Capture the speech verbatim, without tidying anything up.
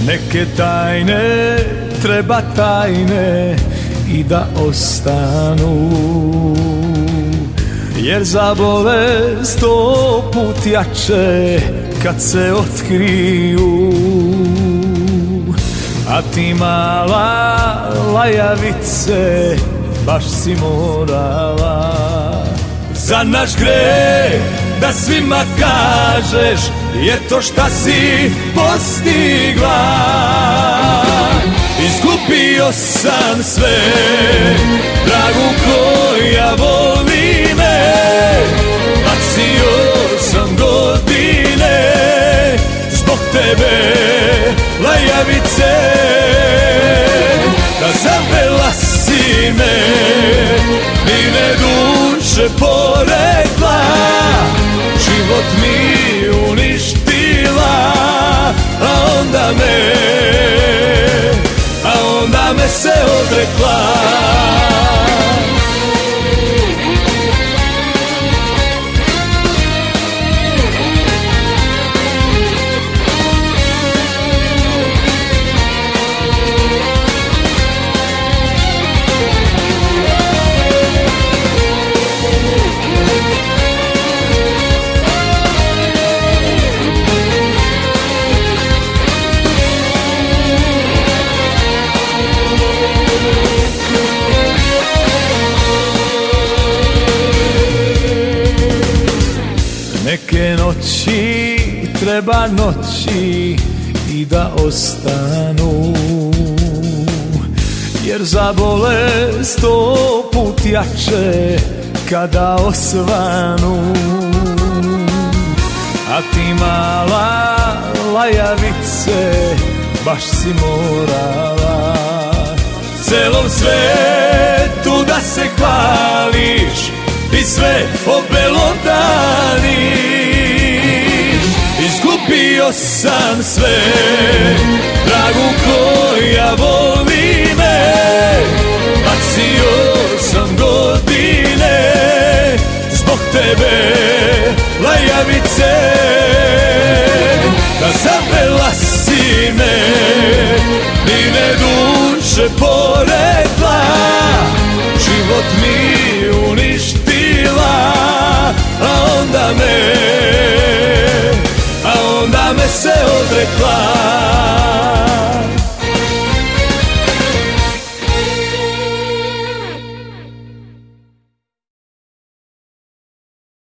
Neke tajne treba tajne i da ostanu, jer zabole sto put jače kad se otkriju. A ti mala lajavice, baš si morala za naš greh da svima kažeš, je to šta si postigla. Izgubio sam sve, dragu koja voli me, bacio sam godine zbog tebe, lajavice. Da zavela si me, divne duše porekla, život mi uništila, a onda me, a onda me se odrekla. Neke noći treba noći i da ostanu, jer zabole sto put jače kada osvanu. A ti mala lajavice, baš si morala celom svetu da se hvališ i sve obelodaniš. Izgubio sam sve, dragu koja voli me, bacio sam godine zbog tebe, lajavice. Da zavela si me, divne duše porekla, život mi uništila, a onda me, a onda me se odrekla.